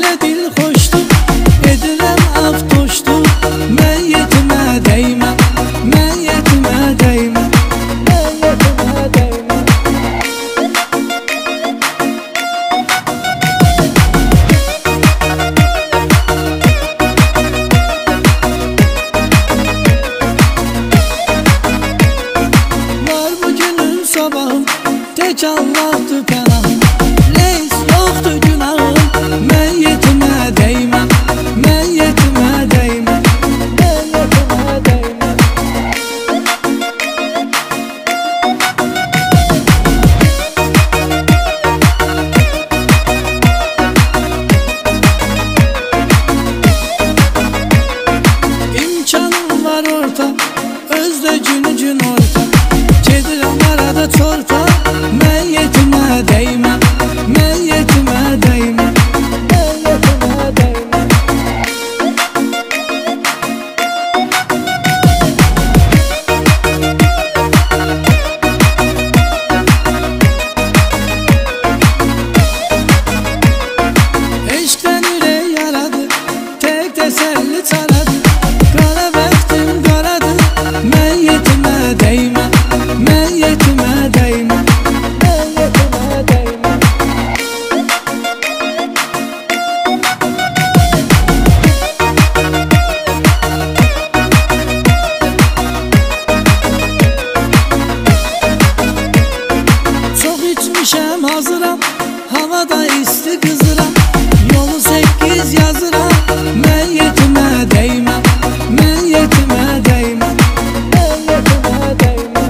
Necə dil xoşdur, edirəm aftoşdur. Məyyətimə dəymə, məyyətimə dəymə, məyyətimə dəymə. Var bu günün sabahım, tək Allahdır pənahım. Leys yoxdur günahım, məyyətimə dəymə, məyyətimə dəymə, məyyətimə dəymə. İmkanım var orta, özdə günü orta. Gedirəm arada çorta, məyyətimə dəymə, məyyətimə dəymə, məyyətimə dəymə. Eşqdən ürək yaradı, tək təsəlli çaradı. Qara bəxtim qaradır, məyyətimə dəymə, məyyətimə dəymə, məyyətimə dəymə. Çox içmişəm, hazıram, havada isti qızıram. Yolu 8 yazıram, məyyətimə dəymə, məyyətimə dəymə, məyyətimə dəymə.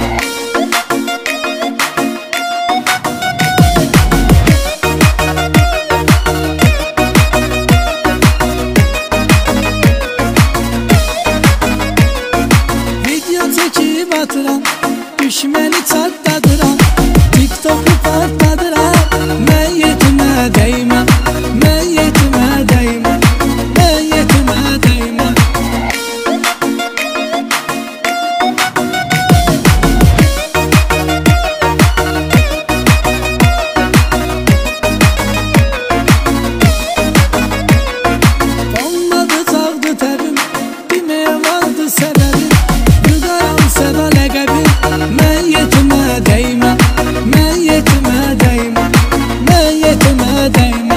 Video çəkib atıram, düşməni çatladıram. TikTok'u partladıram, məyyətimə dəymə, məyyətimə dəymə, məyyətimə dəymə. Olmadı çağdı təbim, deməyə vardı səbəbim. Yudaram səda ləqəbim, məyyətimə dəymə, məyyətimə dəymə, məyyətimə dəymə.